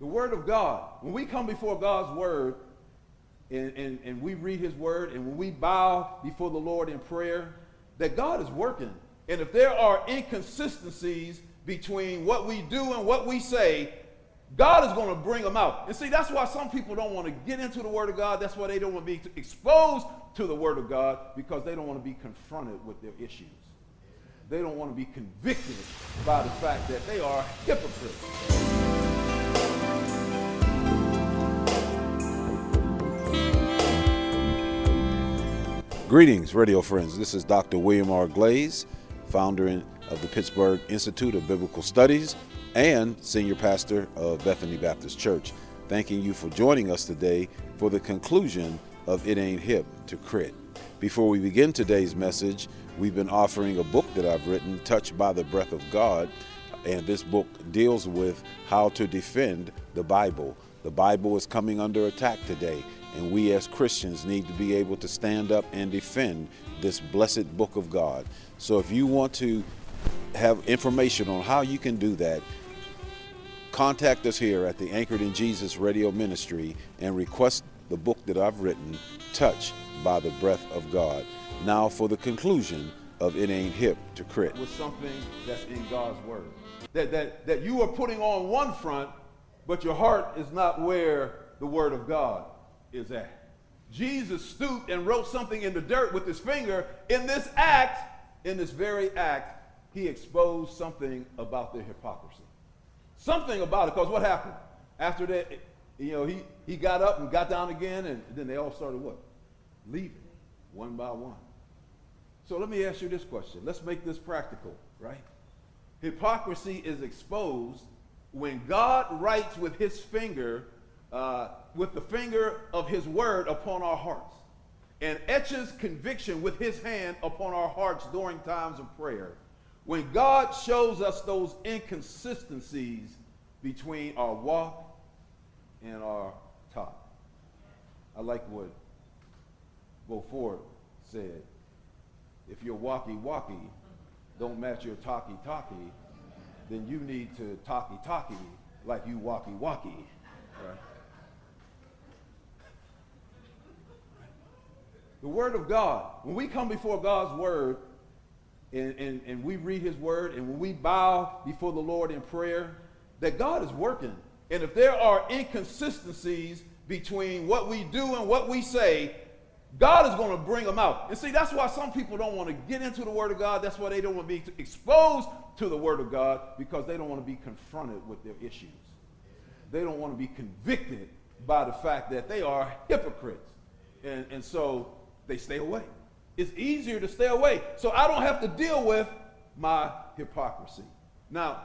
The Word of God. When we come before God's Word and we read His Word, and when we bow before the Lord in prayer, that God is working. And if there are inconsistencies between what we do and what we say, God is going to bring them out. And see, that's why some people don't want to get into the Word of God. That's why they don't want to be exposed to the Word of God, because they don't want to be confronted with their issues. They don't want to be convicted by the fact that they are hypocrites. Greetings, radio friends. This is Dr. William R. Glaze, founder of the Pittsburgh Institute of Biblical Studies and senior pastor of Bethany Baptist Church. Thanking you for joining us today for the conclusion of It Ain't Hip to Crit. Before we begin today's message, we've been offering a book that I've written, Touched by the Breath of God, and this book deals with how to defend the Bible. The Bible is coming under attack today, and we as Christians need to be able to stand up and defend this blessed book of God. So if you want to have information on how you can do that, contact us here at the Anchored in Jesus Radio Ministry and request the book that I've written, Touched by the Breath of God. Now for the conclusion of It Ain't Hip to Crit. With something that's in God's Word. That you are putting on one front, but your heart is not where the Word of God is at. Jesus stooped and wrote something in the dirt with his finger. In this very act, he exposed something about their hypocrisy. Something about it, because what happened? After that, he got up and got down again, and then they all started what? Leaving, one by one. So let me ask you this question. Let's make this practical, right? Hypocrisy is exposed when God writes with his finger, with the finger of his word upon our hearts, and etches conviction with his hand upon our hearts during times of prayer. When God shows us those inconsistencies between our walk and our talk. I like what Beaufort said. If your walkie-walkie don't match your talkie-talkie, then you need to talkie-talkie like you walkie-walkie. Right? The Word of God. When we come before God's Word and we read his Word, and when we bow before the Lord in prayer, that God is working. And if there are inconsistencies between what we do and what we say, God is going to bring them out. And see, that's why some people don't want to get into the Word of God. That's why they don't want to be exposed to the Word of God, because they don't want to be confronted with their issues. They don't want to be convicted by the fact that they are hypocrites. And so they stay away. It's easier to stay away, so I don't have to deal with my hypocrisy. Now,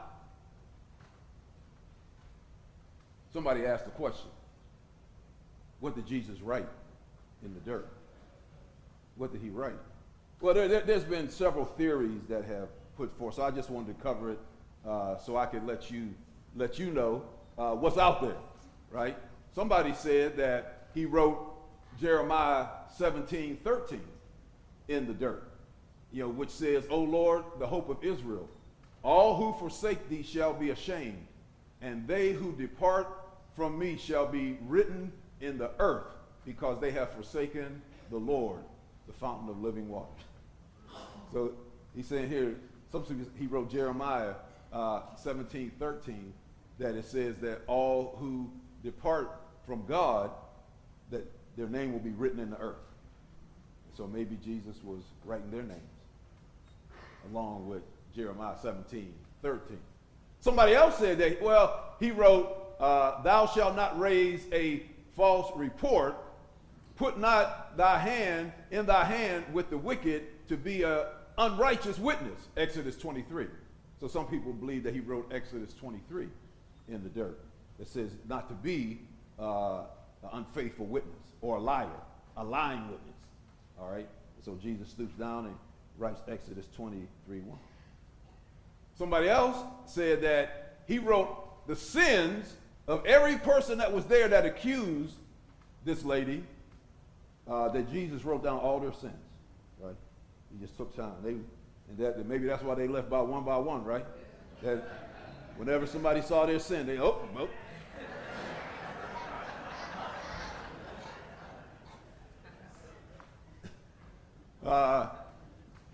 somebody asked the question, what did Jesus write in the dirt? What did he write? Well, there's been several theories that have put forth, so I just wanted to cover it so I could let you know what's out there, right? Somebody said that he wrote Jeremiah 17:13 in the dirt, which says, O Lord, the hope of Israel, all who forsake thee shall be ashamed, and they who depart from me shall be written in the earth, because they have forsaken the Lord, the fountain of living water. So he's saying here, he wrote Jeremiah 17:13, that it says that all who depart from God, that their name will be written in the earth. So maybe Jesus was writing their names along with Jeremiah 17:13. Somebody else said that, well, he wrote, thou shalt not raise a false report, put not thy hand in thy hand with the wicked to be an unrighteous witness, Exodus 23. So some people believe that he wrote Exodus 23 in the dirt. It says not to be an unfaithful witness or a liar, a lying witness. All right? So Jesus stoops down and writes Exodus 23:1. Somebody else said that he wrote the sins of every person that was there that accused this lady, that Jesus wrote down all their sins, right? He just took time. Maybe that's why they left by one, right? That whenever somebody saw their sin, they,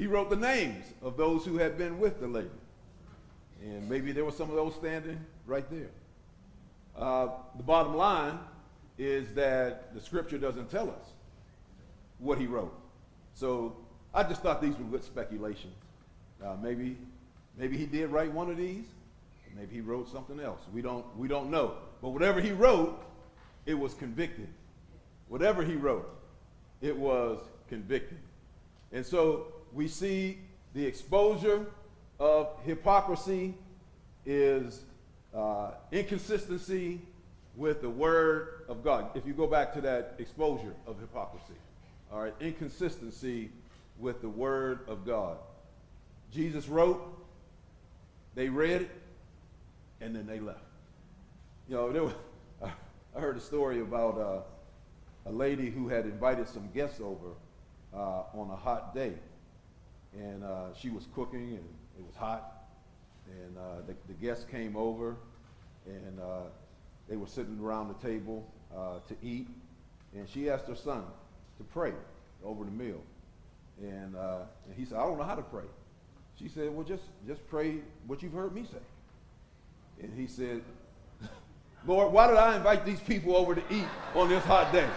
he wrote the names of those who had been with the lady. And maybe there were some of those standing right there. The bottom line is that the scripture doesn't tell us what he wrote. So I just thought these were good speculations. Maybe he did write one of these. Maybe he wrote something else. We don't know. But whatever he wrote, it was convicting. Whatever he wrote, it was convicting. And so we see the exposure of hypocrisy is inconsistency with the word of God. If you go back to that exposure of hypocrisy, all right, inconsistency with the word of God. Jesus wrote, they read it, and then they left. You know, I heard a story about a lady who had invited some guests over on a hot day. And she was cooking, and it was hot. And the guests came over, and they were sitting around the table to eat. And she asked her son to pray over the meal. And he said, I don't know how to pray. She said, well, just pray what you've heard me say. And he said, Lord, why did I invite these people over to eat on this hot day?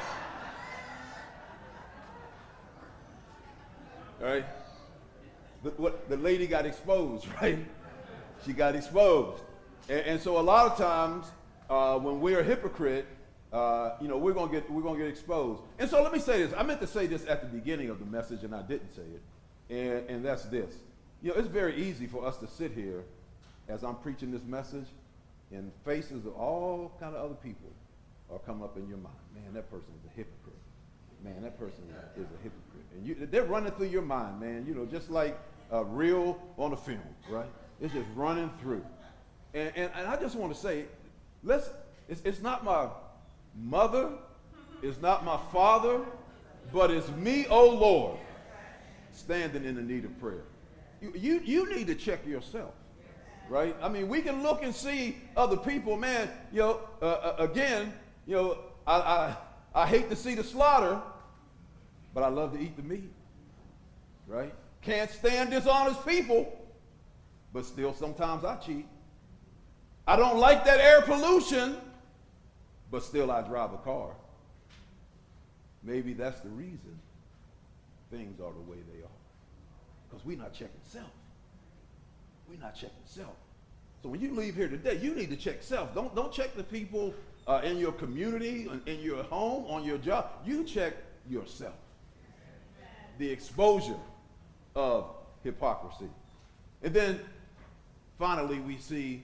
All right? The lady got exposed, right? She got exposed. And so a lot of times when we're a hypocrite, you know, we're gonna get exposed. And so let me say this. I meant to say this at the beginning of the message, and I didn't say it. And that's this. You know, it's very easy for us to sit here as I'm preaching this message, and faces of all kind of other people are coming up in your mind. Man, that person is a hypocrite. Man, that person is a hypocrite. And they're running through your mind, man, you know, just like a reel on a film, right? It's just running through. And I just want to say, it's not my mother, it's not my father, but it's me, oh Lord, standing in the need of prayer. You need to check yourself, right? I mean, we can look and see other people, man, you know, again, you know, I hate to see the slaughter, but I love to eat the meat, right? Can't stand dishonest people, but still sometimes I cheat. I don't like that air pollution, but still I drive a car. Maybe that's the reason things are the way they are. Because we're not checking self. We're not checking self. So when you leave here today, you need to check self. Don't check the people in your community, in your home, on your job. You check yourself. The exposure of hypocrisy. And then finally we see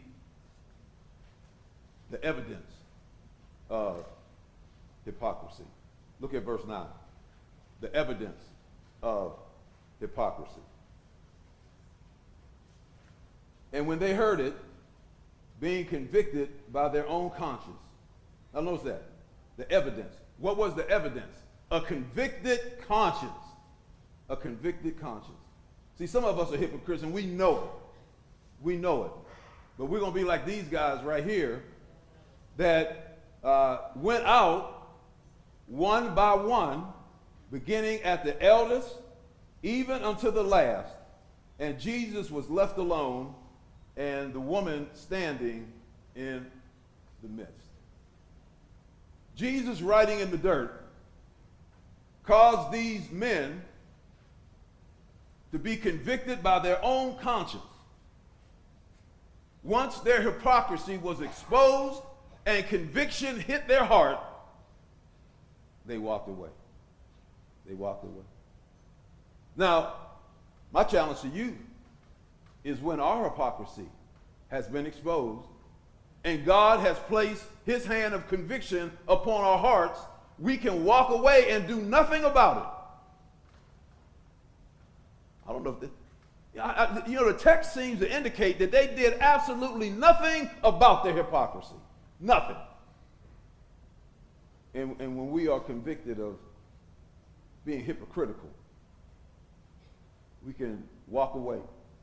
the evidence of hypocrisy. Look at verse 9. The evidence of hypocrisy. And when they heard it, being convicted by their own conscience. Now notice that. The evidence. What was the evidence? A convicted conscience. A convicted conscience. See, some of us are hypocrites and we know it. We know it. But we're going to be like these guys right here that went out one by one, beginning at the eldest, even unto the last. And Jesus was left alone, and the woman standing in the midst. Jesus, writing in the dirt, caused these men to be convicted by their own conscience. Once their hypocrisy was exposed and conviction hit their heart, they walked away. They walked away. Now, my challenge to you is when our hypocrisy has been exposed and God has placed his hand of conviction upon our hearts, we can walk away and do nothing about it. I don't know if you know, the text seems to indicate that they did absolutely nothing about their hypocrisy. Nothing. And when we are convicted of being hypocritical, we can walk away.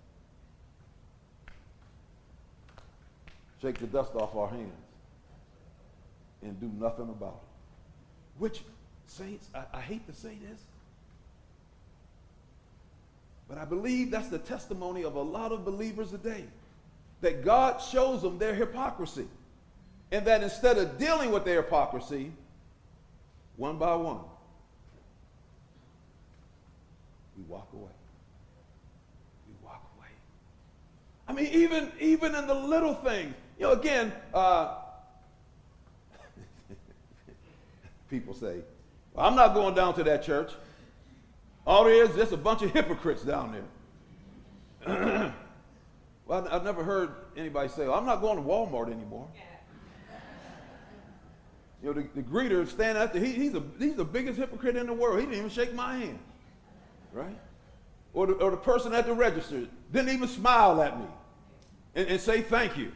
Shake the dust off our hands and do nothing about it. Which, saints, I hate to say this, But I believe that's the testimony of a lot of believers today, that God shows them their hypocrisy. And that instead of dealing with their hypocrisy, one by one, we walk away. We walk away. I mean, even in the little things. You know, again, people say, well, I'm not going down to that church. All there is just a bunch of hypocrites down there. Well, I've never heard anybody say, well, I'm not going to Walmart anymore. You know, the greeter standing out there, he's the biggest hypocrite in the world. He didn't even shake my hand, right? Or the person at the register didn't even smile at me and say thank you.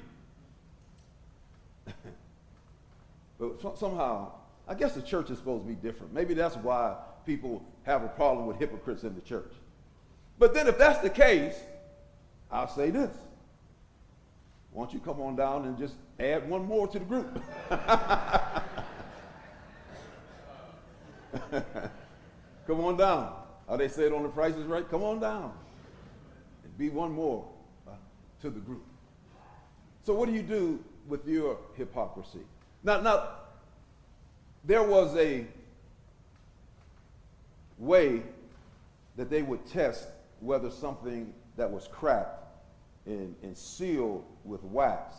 But somehow, I guess the church is supposed to be different. Maybe that's why people have a problem with hypocrites in the church. But then if that's the case, I'll say this. Why don't you come on down and just add one more to the group? Come on down. How they say it on The Price is Right? Come on down and be one more to the group. So what do you do with your hypocrisy? Now, there was a way that they would test whether something that was cracked and sealed with wax,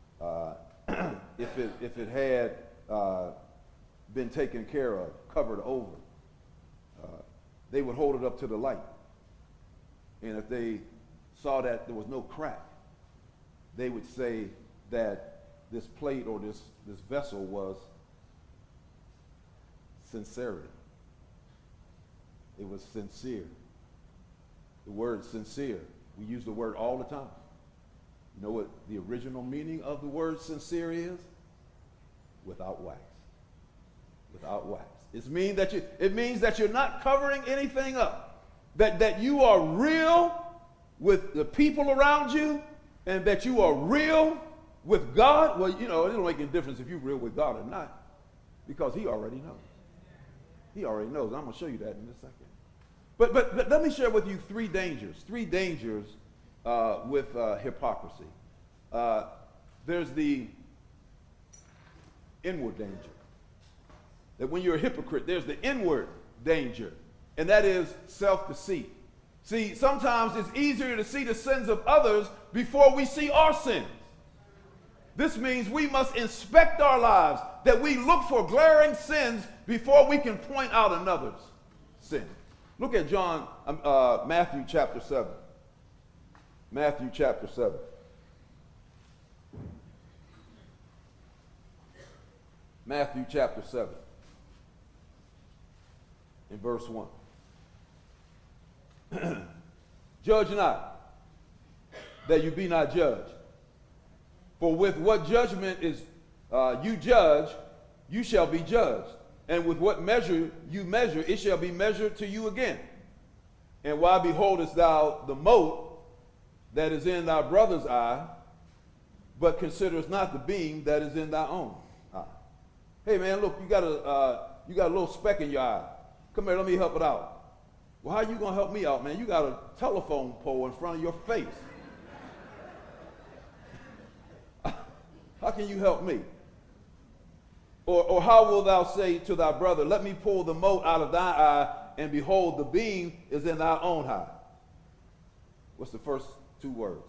if it had been taken care of, covered over, they would hold it up to the light. And if they saw that there was no crack, they would say that this plate or this vessel was sincerity. It was sincere. The word sincere, we use the word all the time. You know what the original meaning of the word sincere is? Without wax. Without wax. It means that you're not covering anything up. That you are real with the people around you, and that you are real with God. Well, you know, it don't make any difference if you're real with God or not, because he already knows. He already knows. I'm going to show you that in a second. But let me share with you three dangers with hypocrisy. There's the inward danger. That when you're a hypocrite, there's the inward danger, and that is self-deceit. See, sometimes it's easier to see the sins of others before we see our sins. This means we must inspect our lives, that we look for glaring sins before we can point out another's sin. Look at Matthew chapter 7. Matthew chapter 7. Matthew chapter 7. In verse 1. Judge not, that you be not judged. For with what judgment is you judge, you shall be judged. And with what measure you measure, it shall be measured to you again. And why beholdest thou the mote that is in thy brother's eye, but considerest not the beam that is in thy own eye? Hey man, look, you got a little speck in your eye. Come here, let me help it out. Well, how you gonna help me out, man? You got a telephone pole in front of your face. How can you help me? Or how will thou say to thy brother, let me pull the mote out of thy eye, and behold, the beam is in thy own eye? What's the first two words?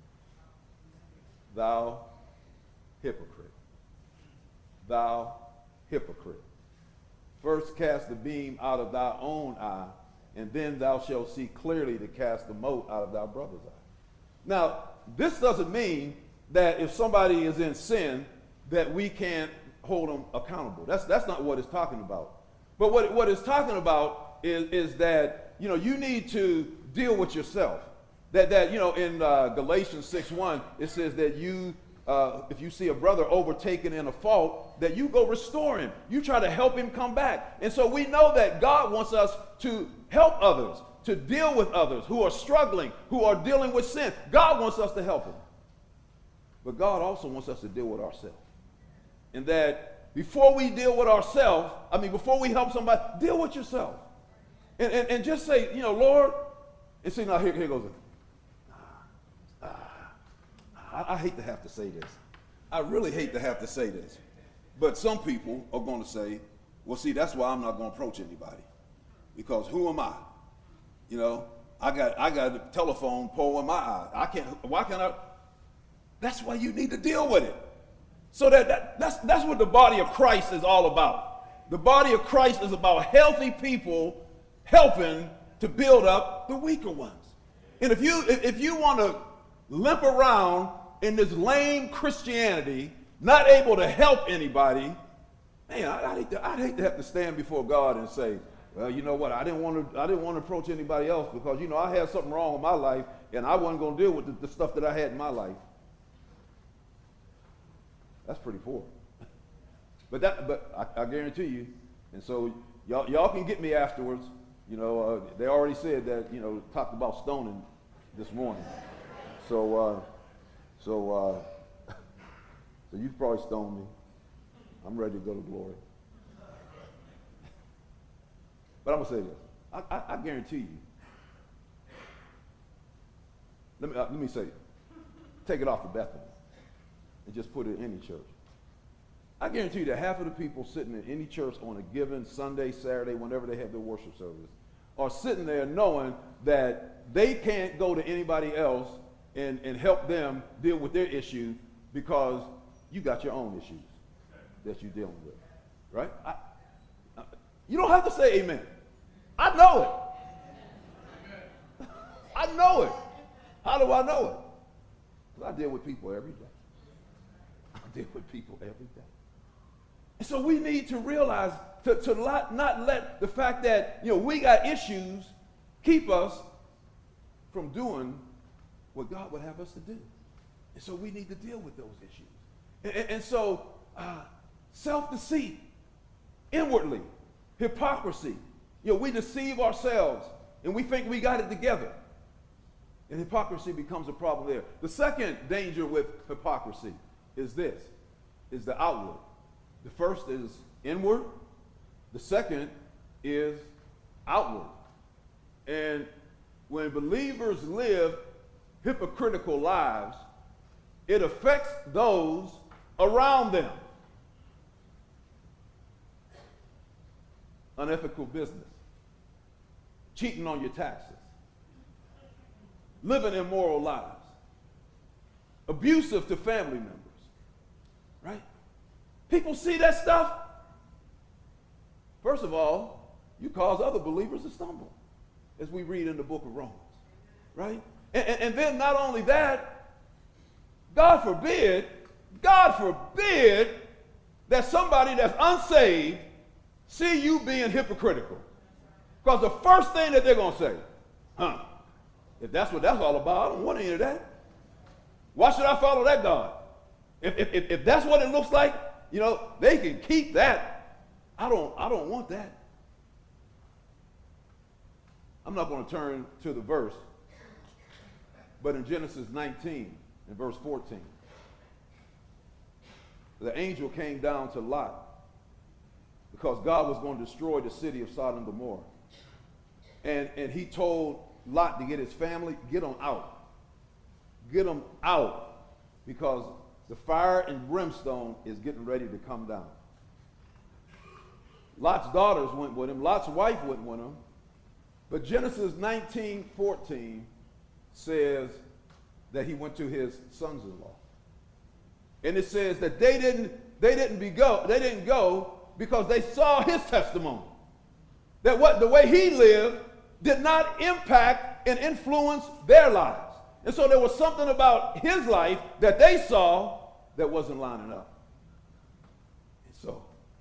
Thou hypocrite. Thou hypocrite. First cast the beam out of thy own eye, and then thou shalt see clearly to cast the mote out of thy brother's eye. Now, this doesn't mean that if somebody is in sin, that we can't hold them accountable. That's not what it's talking about. But what it's talking about is that, you know, you need to deal with yourself. That you know, in Galatians 6:1, it says that you, if you see a brother overtaken in a fault, that you go restore him. You try to help him come back. And so we know that God wants us to help others, to deal with others who are struggling, who are dealing with sin. God wants us to help them. But God also wants us to deal with ourselves. And that before we deal with ourselves, before we help somebody, deal with yourself. And just say, you know, Lord, And see, now here goes I hate to have to say this. I really hate to have to say this. But some people are going to say, well, see, that's why I'm not going to approach anybody. Because who am I? You know, I got a telephone pole in my eye. Why can't I? That's why you need to deal with it. So that's what the body of Christ is all about. The body of Christ is about healthy people helping to build up the weaker ones. And if you want to limp around in this lame Christianity, not able to help anybody, man, I'd hate to have to stand before God and say, well, you know what, I didn't want to approach anybody else because, you know, I had something wrong with my life and I wasn't going to deal with the stuff that I had in my life. That's pretty poor. But I guarantee you, and so y'all can get me afterwards. You know, they already said that, you know, talked about stoning this morning. So you probably stone me. I'm ready to go to glory. But I'm going to say this. I guarantee you. Let me say, take it off the Bethany and just put it in any church. I guarantee you that half of the people sitting in any church on a given Sunday, Saturday, whenever they have their worship service, are sitting there knowing that they can't go to anybody else and help them deal with their issue because you got your own issues that you're dealing with, right? You don't have to say amen. I know it. I know it. How do I know it? Because I deal with people every day. I deal with people every day. And so we need to realize to not let the fact that, you know, we got issues keep us from doing what God would have us to do. And so we need to deal with those issues. And so self-deceit, inwardly, hypocrisy. You know, we deceive ourselves and we think we got it together. And hypocrisy becomes a problem there. The second danger with hypocrisy is the outward. The first is inward. The second is outward. And when believers live hypocritical lives, it affects those around them. Unethical business, cheating on your taxes, living immoral lives, abusive to family members, right? People see that stuff. First of all, you cause other believers to stumble, as we read in the book of Romans, right? And then not only that, God forbid that somebody that's unsaved see you being hypocritical. Because the first thing that they're going to say, if that's what that's all about, I don't want any of that. Why should I follow that God? If that's what it looks like, you know, they can keep that. I don't want that. I'm not going to turn to the verse, but in Genesis 19, in verse 14, the angel came down to Lot because God was going to destroy the city of Sodom and Gomorrah. And he told Lot to get his family, get them out. Get them out because the fire and brimstone is getting ready to come down. Lot's daughters went with him. Lot's wife went with him. But Genesis 19:14 says that he went to his sons-in-law. And it says that they didn't go because they saw his testimony. That the way he lived did not impact and influence their lives. And so there was something about his life that they saw that wasn't lining up. And so,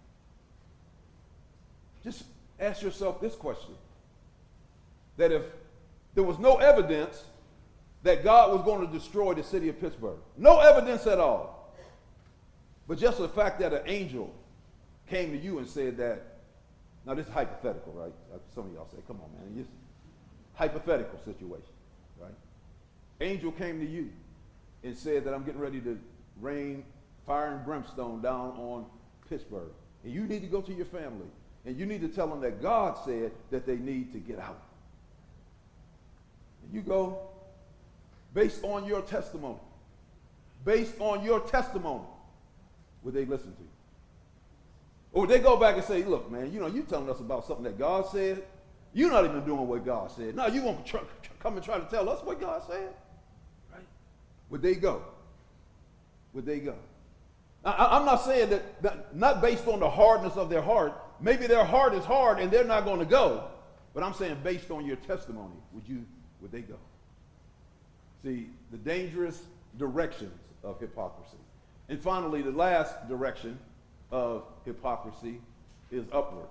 just ask yourself this question. That if there was no evidence that God was going to destroy the city of Pittsburgh, no evidence at all, but just the fact that an angel came to you and said that, now this is hypothetical, right? Some of y'all say, come on, man, it's hypothetical situation, right? Angel came to you and said that I'm getting ready to rain fire and brimstone down on Pittsburgh. And you need to go to your family and you need to tell them that God said that they need to get out. You go, based on your testimony. Based on your testimony, would they listen to you? Or would they go back and say, look, man, you telling us about something that God said? You're not even doing what God said. Now you want to come and try to tell us what God said? Right? Would they go? Would they go? I'm not saying that not based on the hardness of their heart. Maybe their heart is hard and they're not going to go. But I'm saying based on your testimony, would they go? See, the dangerous directions of hypocrisy. And finally, the last direction of hypocrisy is upward.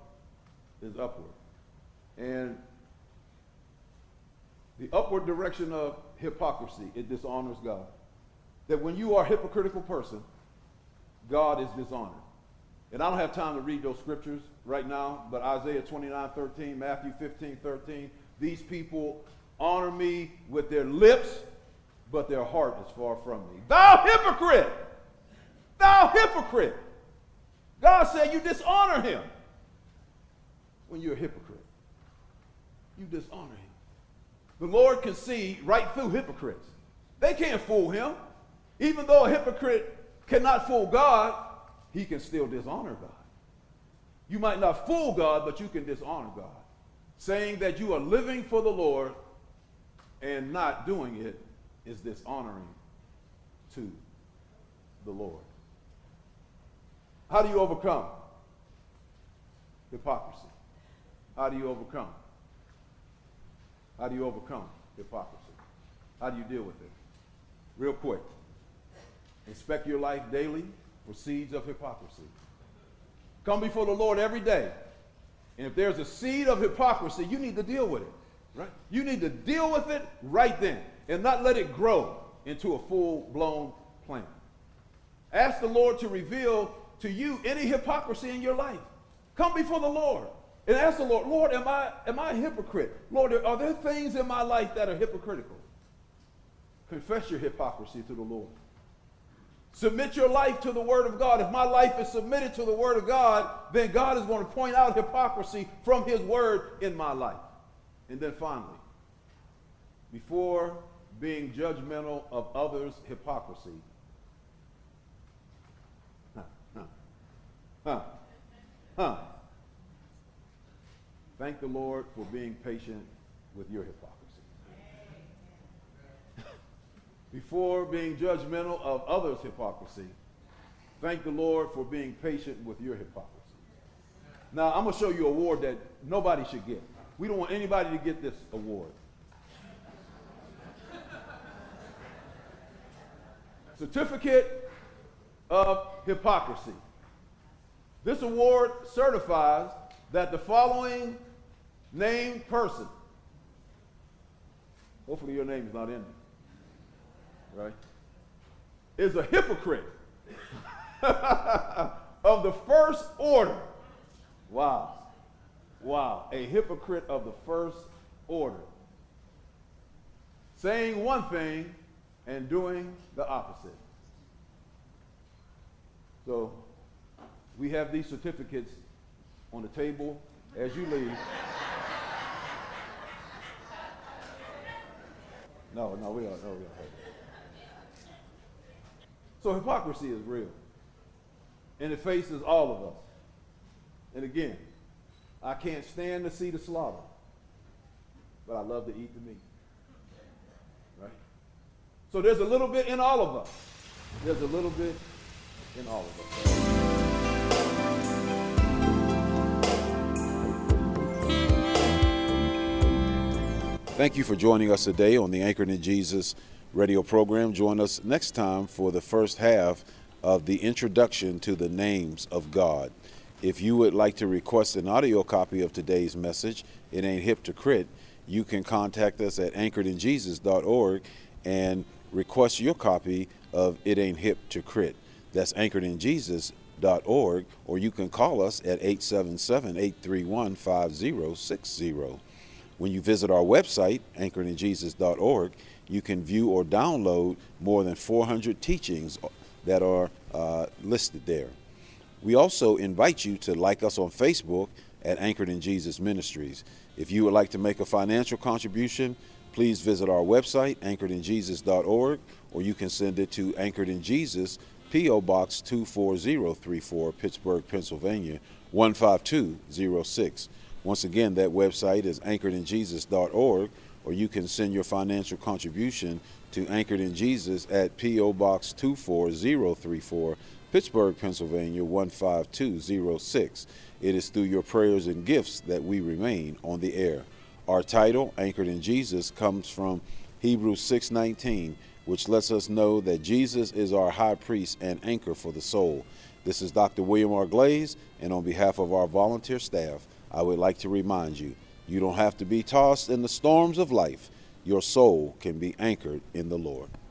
And the upward direction of hypocrisy, it dishonors God. That when you are a hypocritical person, God is dishonored. And I don't have time to read those scriptures right now, but Isaiah 29:13, Matthew 15:13, these people honor me with their lips, but their heart is far from me. Thou hypocrite! Thou hypocrite! God said you dishonor him. When you're a hypocrite, you dishonor him. The Lord can see right through hypocrites. They can't fool him. Even though a hypocrite cannot fool God, he can still dishonor God. You might not fool God, but you can dishonor God. Saying that you are living for the Lord and not doing it is dishonoring to the Lord. How do you overcome hypocrisy? How do you overcome? How do you overcome hypocrisy? How do you deal with it? Real quick. Inspect your life daily for seeds of hypocrisy. Come before the Lord every day. And if there's a seed of hypocrisy, you need to deal with it. Right? You need to deal with it right then and not let it grow into a full-blown plant. Ask the Lord to reveal to you any hypocrisy in your life. Come before the Lord and ask the Lord, Lord, am I a hypocrite? Lord, are there things in my life that are hypocritical? Confess your hypocrisy to the Lord. Submit your life to the Word of God. If my life is submitted to the Word of God, then God is going to point out hypocrisy from His Word in my life. And then finally, before being judgmental of others' hypocrisy, thank the Lord for being patient with your hypocrisy. Before being judgmental of others' hypocrisy, thank the Lord for being patient with your hypocrisy. Now, I'm going to show you an award that nobody should get. We don't want anybody to get this award. Certificate of Hypocrisy. This award certifies that the following named person, hopefully your name is not in there, right, is a hypocrite of the first order. Wow. Wow. A hypocrite of the first order. Saying one thing and doing the opposite. So we have these certificates on the table as you leave. No, we don't. So hypocrisy is real. And it faces all of us. And again, I can't stand to see the slaughter, but I love to eat the meat. Right? So there's a little bit in all of us. There's a little bit in all of us. Thank you for joining us today on the Anchored in Jesus radio program. Join us next time for the first half of the introduction to the names of God. If you would like to request an audio copy of today's message, It Ain't Hip to Crit, you can contact us at anchoredinjesus.org and request your copy of It Ain't Hip to Crit. That's anchoredinjesus.org, or you can call us at 877-831-5060. When you visit our website, anchoredinjesus.org, you can view or download more than 400 teachings that are listed there. We also invite you to like us on Facebook at Anchored in Jesus Ministries. If you would like to make a financial contribution, please visit our website, anchoredinjesus.org, or you can send it to Anchored in Jesus, P.O. Box 24034, Pittsburgh, Pennsylvania, 15206. Once again, that website is anchoredinjesus.org, or you can send your financial contribution to Anchored in Jesus at P.O. Box 24034, Pittsburgh, Pennsylvania, 15206. It is through your prayers and gifts that we remain on the air. Our title, Anchored in Jesus, comes from Hebrews 6:19, which lets us know that Jesus is our high priest and anchor for the soul. This is Dr. William R. Glaze, and on behalf of our volunteer staff, I would like to remind you, you don't have to be tossed in the storms of life. Your soul can be anchored in the Lord.